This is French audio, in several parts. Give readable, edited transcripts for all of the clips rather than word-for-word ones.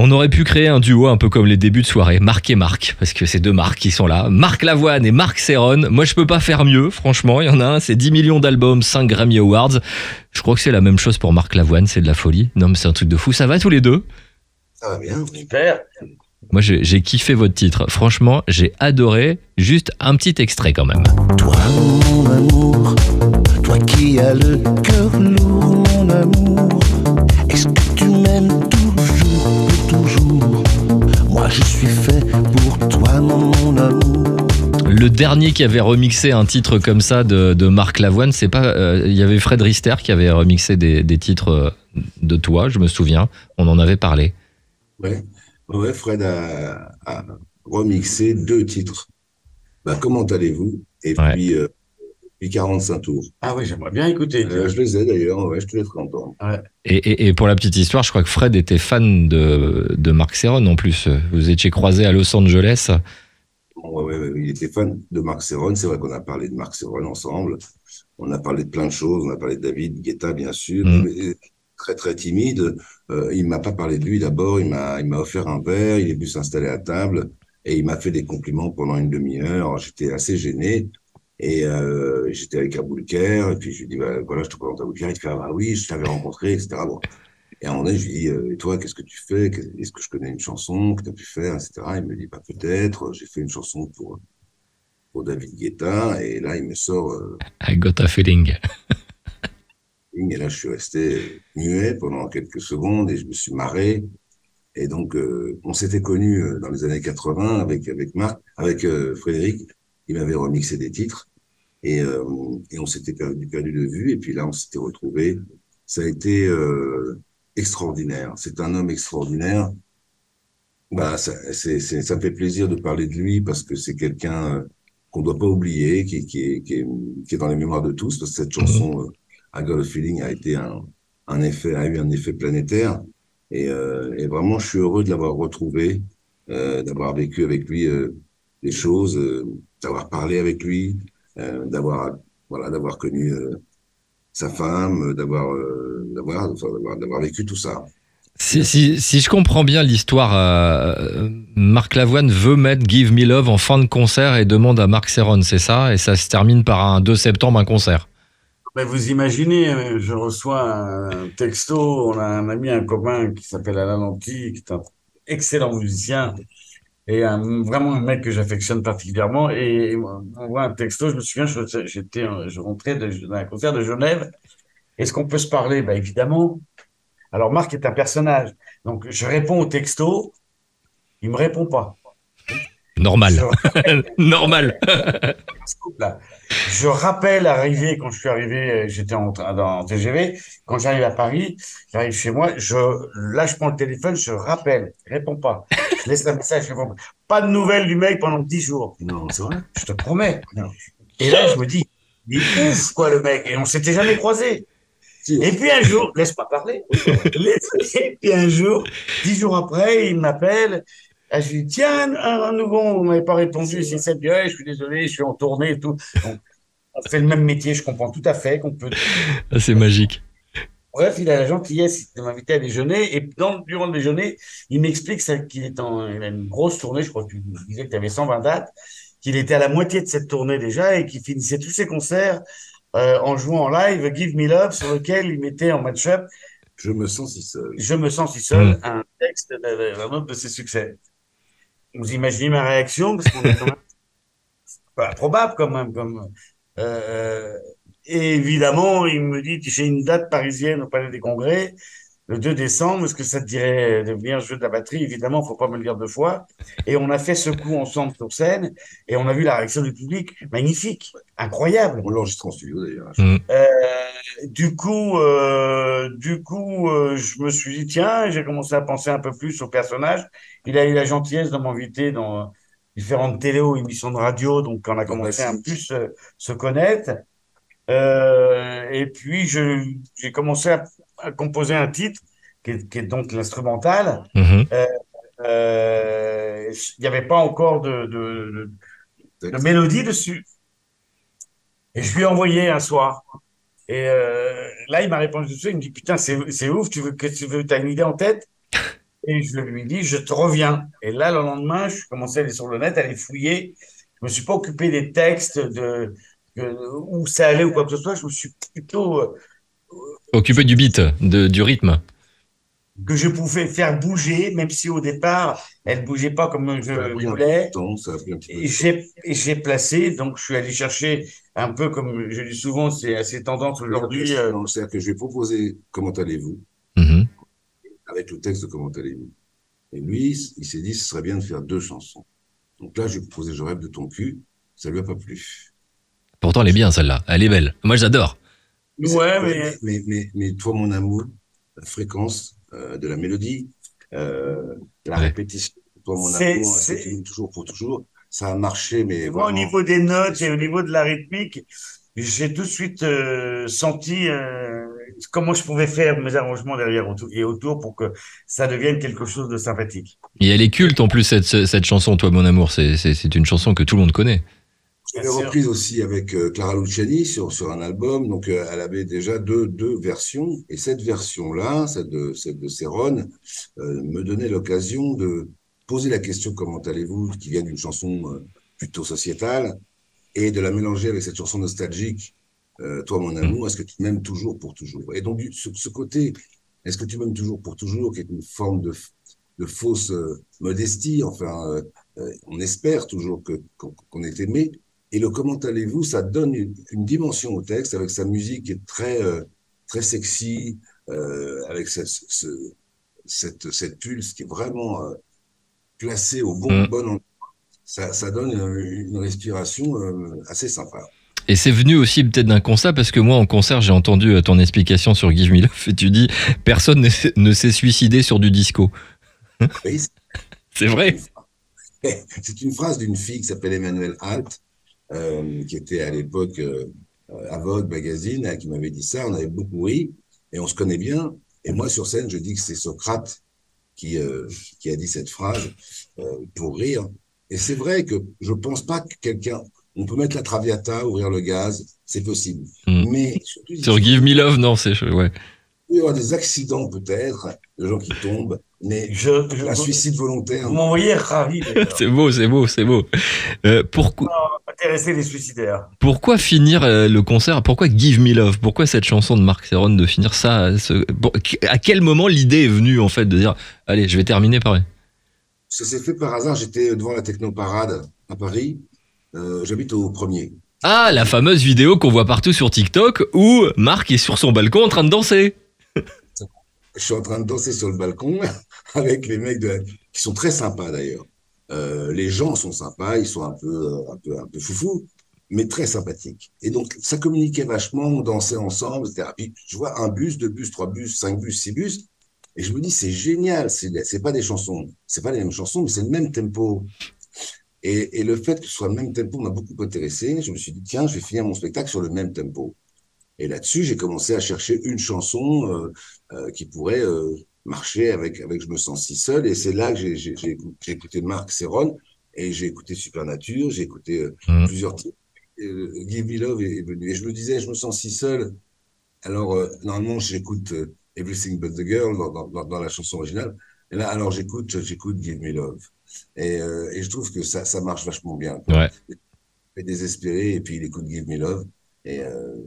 On aurait pu créer un duo un peu comme les débuts de soirée, Marc et Marc, parce que c'est deux Marc qui sont là. Marc Lavoine et Marc Serron. Moi, je peux pas faire mieux, franchement. Il y en a un, c'est 10 millions d'albums, 5 Grammy Awards. Je crois que c'est la même chose pour Marc Lavoine, c'est de la folie. Non, mais c'est un truc de fou. Ça va tous les deux? Ça va bien. Super. Moi, j'ai kiffé votre titre. Franchement, j'ai adoré. Juste un petit extrait quand même. Toi, mon amour, toi qui as le cœur lourd, mon amour, est-ce que tu m'aimes toujours? Moi, je suis fait pour toi, mon amour. Le dernier qui avait remixé un titre comme ça de Marc Lavoine, c'est pas. Il y avait Fred Rister qui avait remixé des titres de toi, je me souviens. On en avait parlé. Ouais, Fred a remixé 2 titres. Comment allez-vous? Et Ouais. puis 45 tours. Ah oui, j'aimerais bien écouter. Je les ai d'ailleurs, ouais, je te les ferai entendre. Ouais. Et pour la petite histoire, je crois que Fred était fan de Marc Serron en plus. Vous étiez croisés à Los Angeles. Ouais, il était fan de Marc Serron. C'est vrai qu'on a parlé de Marc Serron ensemble. On a parlé de plein de choses. On a parlé de David Guetta, bien sûr. Mm. Mais très, très timide. Il m'a pas parlé de lui d'abord. Il m'a offert un verre. Il est venu s'installer à table et il m'a fait des compliments pendant une demi-heure. J'étais assez gêné. Et j'étais avec Aboulker. Et puis je lui dis, voilà, je te présente Aboulker. Il fait, ah oui, je t'avais rencontré, etc. Bon. Et à un moment donné, je lui dis, et toi, qu'est-ce que tu fais? Est-ce que je connais une chanson que tu as pu faire, etc. Il me dit, peut-être. J'ai fait une chanson pour David Guetta. Et là, il me sort, I got a feeling. et là, je suis resté muet pendant quelques secondes et je me suis marré. Et donc, on s'était connus dans les années 80 avec Marc, avec Frédéric. Il m'avait remixé des titres et on s'était perdu de vue. Et puis là, on s'était retrouvés. Ça a été extraordinaire. C'est un homme extraordinaire. Ça me fait plaisir de parler de lui parce que c'est quelqu'un qu'on doit pas oublier, qui est dans les mémoires de tous. Parce que cette chanson, I Got a Feeling, a eu un effet planétaire. Et vraiment, je suis heureux de l'avoir retrouvé, d'avoir vécu avec lui des choses, d'avoir parlé avec lui, d'avoir connu sa femme, d'avoir vécu tout ça. Si je comprends bien l'histoire, Marc Lavoine veut mettre Give Me Love en fin de concert et demande à Marc Serron, c'est ça? Et ça se termine par un 2 septembre, un concert. Mais vous imaginez, je reçois un texto, on a un ami, un copain qui s'appelle Alain Lanty, qui est un excellent musicien et vraiment un mec que j'affectionne particulièrement. Et on voit un texto, je me souviens, je rentrais d'un concert de Genève. Est-ce qu'on peut se parler? Évidemment. Alors Marc est un personnage, donc je réponds au texto, il me répond pas. Normal. Normal. Je rappelle arrivé, quand je suis arrivé, j'étais en TGV. Quand j'arrive à Paris, j'arrive chez moi, là, je prends le téléphone, je rappelle, il répond pas. Je laisse un message, je réponds pas. Pas de nouvelles du mec pendant 10 jours. Non, c'est vrai, je te promets. Non. Et là, je me dis, il est ouf, quoi, le mec. Et on s'était jamais croisés. Et puis un jour, laisse-moi parler. Et puis un jour, 10 jours après, il m'appelle. Je lui dis, tiens, un nouveau, vous m'avez pas répondu. Je suis désolé, je suis en tournée et tout. Donc, on fait le même métier, je comprends tout à fait qu'on peut. C'est magique. Bref, il a la gentillesse de m'inviter à déjeuner. Et durant le déjeuner, il m'explique qu'il il a une grosse tournée. Je crois que tu disais que tu avais 120 dates, qu'il était à la moitié de cette tournée déjà et qu'il finissait tous ses concerts en jouant en live Give Me Love, sur lequel il mettait en match-up Je me sens si seul. Je me sens si seul, un texte d'un autre de ses succès. Vous imaginez ma réaction, parce qu'on est quand même pas improbable quand même. Et évidemment, il me dit, j'ai une date parisienne au Palais des Congrès, le 2 décembre, est-ce que ça te dirait de venir jouer de la batterie? Évidemment, faut pas me le dire 2 fois. Et on a fait ce coup ensemble sur scène, et on a vu la réaction du public, magnifique, incroyable. On l'enregistre en studio d'ailleurs. Du coup, je me suis dit, tiens, j'ai commencé à penser un peu plus au personnage. Il a eu la gentillesse de m'inviter dans différentes télé ou émissions de radio, donc on a commencé à un peu plus se connaître. Et puis, j'ai commencé à composer un titre qui est donc l'instrumental. Il n'y avait pas encore de mélodie dessus. Et je lui ai envoyé un soir. Et là, il m'a répondu tout de suite. Il me dit, putain, c'est ouf, qu'est-ce que tu veux, t'as une idée en tête? Et je lui dis, je te reviens. Et là, le lendemain, je commençais à aller sur le net, à aller fouiller. Je me suis pas occupé des textes, où ça allait ou quoi que ce soit. Je me suis plutôt Occupé du beat, du rythme. que je pouvais faire bouger, même si au départ, elle bougeait pas comme Ça a je pris un peu de voulais. temps, ça a pris un petit peu Et de temps. j'ai placé, donc je suis allé chercher un peu comme je dis souvent, c'est assez tendance aujourd'hui. Non, c'est-à-dire que je lui ai proposé comment allez-vous Mhm. avec le texte de comment allez-vous. Et lui, il s'est dit, ce serait bien de faire 2 chansons. Donc là, je lui ai proposé Je rêve de ton cul. Ça lui a pas plu. Pourtant, elle est bien celle-là. Elle est belle. Moi, j'adore. Ouais, Ouais, mais mais toi, mon amour, la fréquence de la mélodie, la Ouais. répétition, toi, mon c'est, amour, est-ce que tu c'est, m'aimes toujours pour toujours, ça a marché, mais moi, au vraiment, niveau des c'était notes et au super. niveau de la rythmique, j'ai tout de suite senti comment je pouvais faire mes arrangements derrière et autour pour que ça devienne quelque chose de sympathique. Et elle est Et culte en plus, cette chanson, Toi, mon amour. C'est une chanson que tout le monde connaît. Je bien l'ai sûr, reprise aussi avec Clara Luciani sur un album, donc elle avait déjà deux versions, et cette version-là, celle de Céron, me donnait l'occasion de poser la question comment allez-vous, qui vient d'une chanson plutôt sociétale, et de la mélanger avec cette chanson nostalgique, Toi mon Mm. amour, est-ce que tu m'aimes toujours pour toujours? Et donc ce côté, est-ce que tu m'aimes toujours pour toujours, qui est une forme de fausse modestie, enfin, on espère toujours qu'on est aimé, et le comment allez-vous, ça donne une dimension au texte avec sa musique qui est très sexy, avec cette pulse qui est vraiment placée au Mm. bon endroit. Ça donne une respiration assez sympa. Et c'est venu aussi peut-être d'un constat, parce que moi, en concert, j'ai entendu ton explication sur Give Me Love, et tu dis, personne ne s'est suicidé sur du disco. Oui, C'est vrai. c'est une phrase d'une fille qui s'appelle Emmanuelle Alt, qui était à l'époque à Vogue Magazine, qui m'avait dit ça. On avait beaucoup ri et on se connaît bien. Et moi, sur scène, je dis que c'est Socrate qui, euh, qui a dit cette phrase pour rire. Et c'est vrai que je pense pas que quelqu'un. On peut mettre la Traviata, ouvrir le gaz, c'est possible. Mm. Mais surtout, Sur Give Me Love, non, c'est... Ouais. il peut y avoir des accidents peut-être, de gens qui tombent, mais un suicide volontaire, vous non. m'envoyez ravi d'ailleurs. C'est beau, c'est beau, c'est beau. Pourquoi, Intéresser les suicidaires. pourquoi finir le concert? Pourquoi Give Me Love? Pourquoi cette chanson de Marc Serron de finir ça? À quel moment l'idée est venue en fait de dire allez, je vais terminer par elle? Ça s'est fait par hasard, j'étais devant la Technoparade à Paris, j'habite au premier. Ah, la fameuse vidéo qu'on voit partout sur TikTok où Marc est sur son balcon en train de danser. Je suis en train de danser sur le balcon avec les mecs qui sont très sympas d'ailleurs. Les gens sont sympas, ils sont un peu foufous, mais très sympathiques. Et donc, ça communiquait vachement, on dansait ensemble, etc. Puis, je vois un bus, 2 bus, 3 bus, 5 bus, 6 bus, et je me dis, c'est génial, c'est pas des chansons, c'est pas les mêmes chansons, mais c'est le même tempo. Et le fait que ce soit le même tempo m'a beaucoup intéressé. Je me suis dit, tiens, je vais finir mon spectacle sur le même tempo. Et là-dessus, j'ai commencé à chercher une chanson qui pourrait marcher avec Je me sens si seul. Et c'est là que j'ai écouté Marc Serron et j'ai écouté Supernature, j'ai écouté Mm. plusieurs titres. Give Me Love est venu. Et je me disais, je me sens si seul. Alors, normalement, j'écoute Everything But the Girl dans la chanson originale. Et là, alors, j'écoute Give Me Love. Et je trouve que ça marche vachement bien, quoi. Ouais. Il est désespéré et puis il écoute Give Me Love. Et,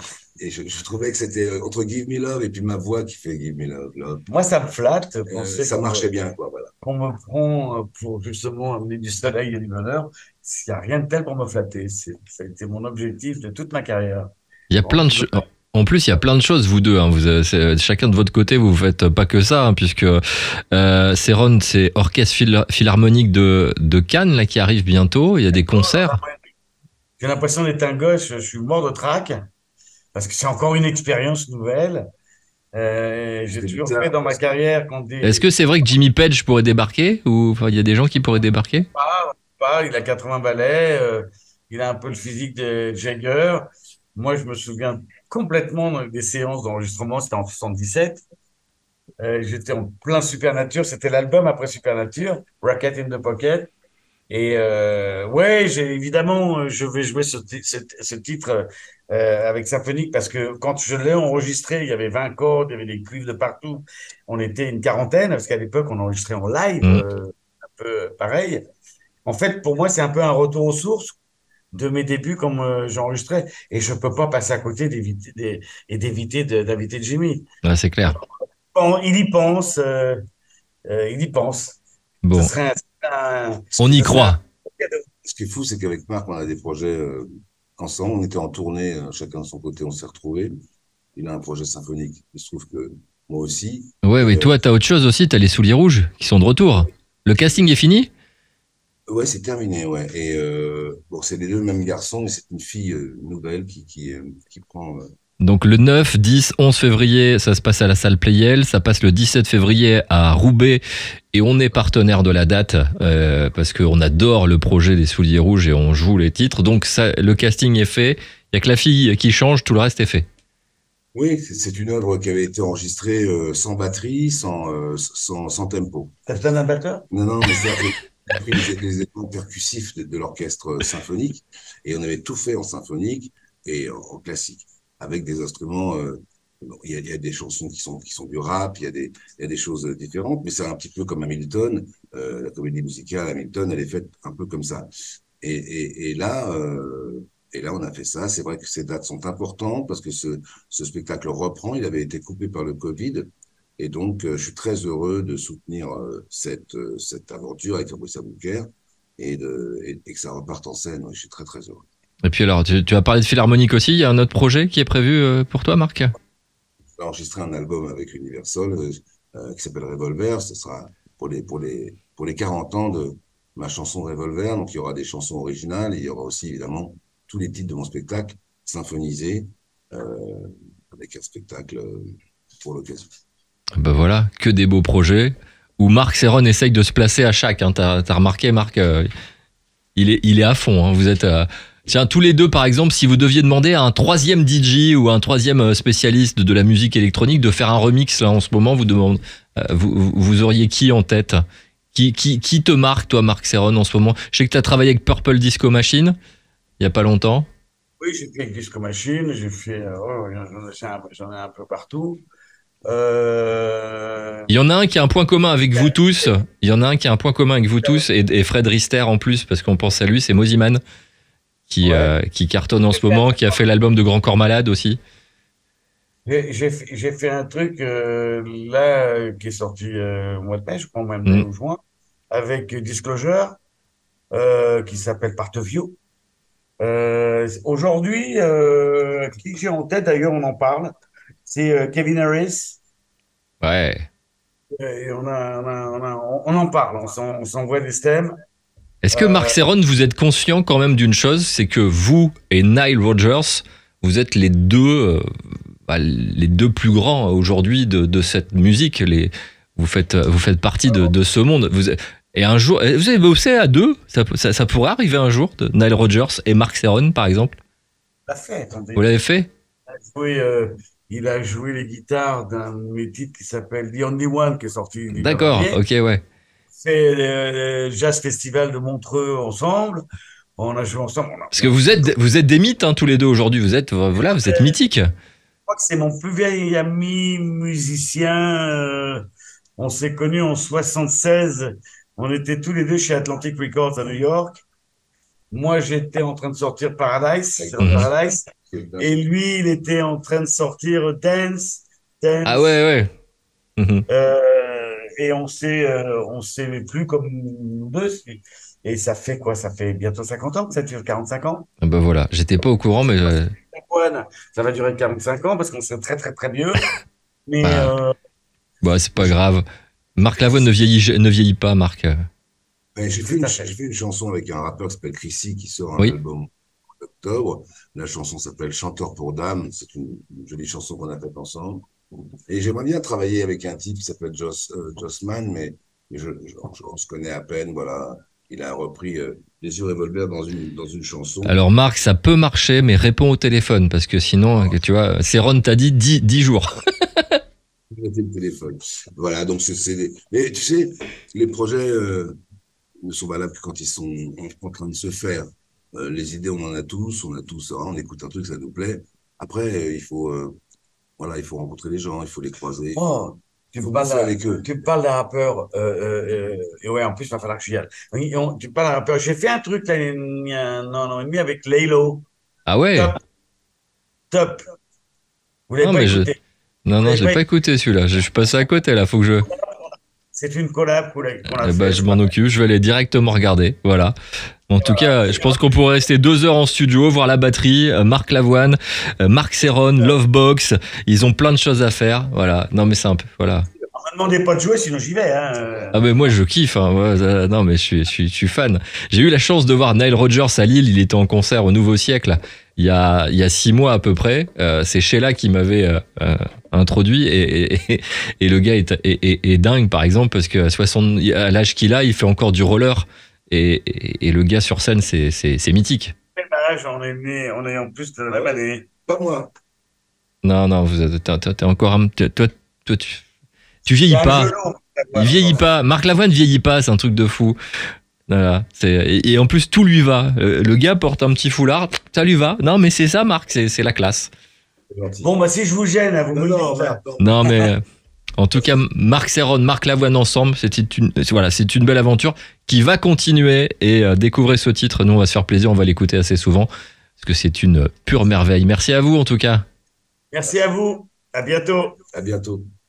je trouvais que c'était entre Give Me Love et puis ma voix qui fait Give Me Love, Love. Moi, ça me flatte de penser Ça marchait bien, quoi, voilà. qu'on me prend pour justement amener du soleil et du bonheur. Il n'y a rien de tel pour me flatter. Ça a été mon objectif de toute ma carrière. Il y a plein de choses. En plus, il y a plein de choses, vous deux. Hein. Chacun de votre côté, vous faites pas que ça, hein, puisque Serron, c'est Orchestre Philharmonique de Cannes là, qui arrive bientôt. Il y a des concerts. J'ai l'impression d'être un gosse, je suis mort de trac, parce que c'est encore une expérience nouvelle. J'ai C'était toujours bizarre. fait dans ma carrière quand Est-ce que c'est vrai que Jimmy Page pourrait débarquer? Ou enfin, il y a des gens qui pourraient débarquer? il a 80 balais, il a un peu le physique de Jagger. Moi, je me souviens complètement des séances d'enregistrement, c'était en 77. J'étais en plein Supernature, c'était l'album après Supernature, Racket in the Pocket. Et ouais, évidemment, je vais jouer ce titre avec Symphonique parce que quand je l'ai enregistré, il y avait 20 cordes, il y avait des cuivres de partout. On était une quarantaine parce qu'à l'époque, on enregistrait en live, Mm. un peu pareil. En fait, pour moi, c'est un peu un retour aux sources de mes débuts comme j'enregistrais et je peux pas passer à côté d'éviter d'inviter Jimmy. Ouais, c'est clair. Bon, il y pense. Ce Bon, serait on y ce serait un croit. cadeau. Ce qui est fou, c'est qu'avec Marc, on a des projets ensemble. On était en tournée, chacun de son côté, on s'est retrouvés. Il a un projet symphonique. Il se trouve que moi aussi. Ouais, oui, Et toi, t'as autre chose aussi, t'as les souliers rouges qui sont de retour. Le casting est fini? ouais, c'est terminé, ouais. Et bon, c'est les deux mêmes garçons, mais c'est une fille nouvelle qui prend. Donc le 9, 10, 11 février, ça se passe à la salle Playel, ça passe le 17 février à Roubaix et on est partenaire de la date parce qu'on adore le projet des Souliers Rouges et on joue les titres. Donc ça, le casting est fait, il n'y a que la fille qui change, tout le reste est fait. Oui, c'est une œuvre qui avait été enregistrée sans batterie, sans tempo. Ça te donne un batteur? Non, non, mais c'est-à-dire qu'on a pris les éléments percussifs de l'orchestre symphonique et on avait tout fait en symphonique et en classique avec des instruments. Bon, il y a des chansons qui sont du rap, il y a des choses différentes, mais c'est un petit peu comme Hamilton, la comédie musicale Hamilton, elle est faite un peu comme ça. Et, et là, et là, on a fait ça. C'est vrai que ces dates sont importantes parce que ce spectacle reprend. Il avait été coupé par le Covid. Et donc, je suis très heureux de soutenir cette aventure avec Fabrice Aboukir et que ça reparte en scène. Ouais, je suis très, très heureux. Et puis alors, tu as parlé de Philharmonique aussi, il y a un autre projet qui est prévu pour toi, Marc? J'ai enregistré un album avec Universal qui s'appelle Revolver. Ce sera pour les 40 ans de ma chanson Revolver. Donc, il y aura des chansons originales et il y aura aussi, évidemment, tous les titres de mon spectacle symphonisés euh, avec un spectacle pour l'occasion. Ben voilà, que des beaux projets où Marc Serron essaye de se placer à chaque. Hein. T'as remarqué, Marc, il est à fond. Hein. Vous êtes... Tiens, tous les deux, par exemple, si vous deviez demander à un troisième DJ ou un troisième spécialiste de la musique électronique de faire un remix là en ce moment, vous auriez qui en tête? Qui te marque, toi, Marc Serron, en ce moment? Je sais que tu as travaillé avec Purple Disco Machine il y a pas longtemps. Oui, j'ai fait avec Disco Machine, j'ai fait, j'en ai un peu partout. Il y en a un qui a un point commun avec vous tous. Il y en a un qui a un point commun avec vous tous et Fred Rister en plus, parce qu'on pense à lui, c'est Moziman qui cartonne en ce moment, qui a fait l'album de Grand Corps Malade aussi. J'ai fait un truc là qui est sorti au mois de mai, je crois même mai ou juin, avec Disclosure, qui s'appelle Part of You. Aujourd'hui, qui j'ai en tête, d'ailleurs, on en parle, c'est Kevin Harris. Ouais. Et on en parle, on s'envoie des stems. Est-ce que Marc Serron, vous êtes conscient quand même d'une chose, c'est que vous et Nile Rodgers, vous êtes les deux plus grands aujourd'hui de cette musique. Vous faites partie de ce monde. Et un jour, vous avez bossé à deux, ça pourrait arriver un jour, de Nile Rodgers et Marc Serron, par exemple. Attendez. Vous l'avez fait? Il a joué les guitares d'un de mes titres qui s'appelle The Only One, qui est sorti. D'accord, ok, ouais. C'est le Jazz Festival de Montreux ensemble. On a joué ensemble. Parce que vous êtes des mythes, hein, tous les deux aujourd'hui. Vous êtes mythiques. Je crois que c'est mon plus vieil ami musicien. On s'est connus en 76. On était tous les deux chez Atlantic Records à New York. Moi, j'étais en train de sortir Paradise. Et lui, il était en train de sortir Dance. Ah ouais. Et on s'est plus comme nous deux. Et ça fait quoi? Ça fait bientôt 50 ans, ça dure 45 ans. Ah bah voilà, j'étais pas au courant, mais... Ça va durer 45 ans parce qu'on serait très très très vieux. Mais bah, c'est pas grave. Marc Lavoine ne vieillit pas, Marc. J'ai fait une chanson avec un rappeur qui s'appelle Chrissy qui sort un album en octobre. La chanson s'appelle Chanteur pour Dame. C'est une jolie chanson qu'on a faite ensemble. Et j'aimerais bien travailler avec un type qui s'appelle Jossman, mais on se connaît à peine. Voilà, il a repris Les Yeux Revolver dans une chanson. Alors Marc, ça peut marcher, mais réponds au téléphone parce que sinon, tu vois, Serron t'a dit 10 jours. Le téléphone. Voilà, donc mais tu sais, les projets ne sont valables que quand ils sont en train de se faire. Les idées, on en a tous, on écoute un truc, ça nous plaît. Après, voilà, il faut rencontrer les gens, il faut les croiser, Oh, il faut bosser avec eux. tu me parles d'un rappeur, et ouais, en plus, il va falloir que j'y aille. Oui, tu me parles d'un rappeur. J'ai fait un truc là, il y a un an et demi avec Laylo. Ah ouais? Top, top. Vous l'avez Non, pas mais écouté? non, Vous l'avez je l'ai pas écouté celui-là. Je suis passé à côté là, faut que je. C'est une collab qu'on a Eh ben, fait. je m'en occupe, je vais aller directement regarder. Voilà. En tout cas, je pense qu'on pourrait rester 2 heures en studio, voir la batterie. Marc Lavoine, Marc Serron, Lovebox, ils ont plein de choses à faire. Voilà. Non, mais c'est un peu. Voilà. On me demandait pas de jouer, sinon j'y vais. Hein. Ah, mais moi, je kiffe. Hein. Ouais, non, mais je suis fan. J'ai eu la chance de voir Nile Rodgers à Lille. Il était en concert au Nouveau Siècle il y a 6 mois à peu près. C'est Sheila qui m'avait introduit et le gars est dingue, par exemple, parce qu'à à l'âge qu'il a, il fait encore du roller. Et le gars sur scène, c'est mythique. Quel âge on est en plus de la même année. Pas moi. Non, t'es encore toi, tu vieillis pas. Il vieillit pas. Marc Lavoine vieillit pas, c'est un truc de fou. Voilà. Et en plus, tout lui va. Le gars porte un petit foulard, ça lui va. Non, mais c'est ça, Marc, c'est la classe. Bon, bah si je vous gêne, vous me le dites. Non, mais en tout cas, Marc Serron, Marc Lavoine ensemble, c'est une belle aventure qui va continuer. Et découvrez ce titre, nous on va se faire plaisir, on va l'écouter assez souvent parce que c'est une pure merveille. Merci à vous en tout cas. Merci à vous. À bientôt. À bientôt.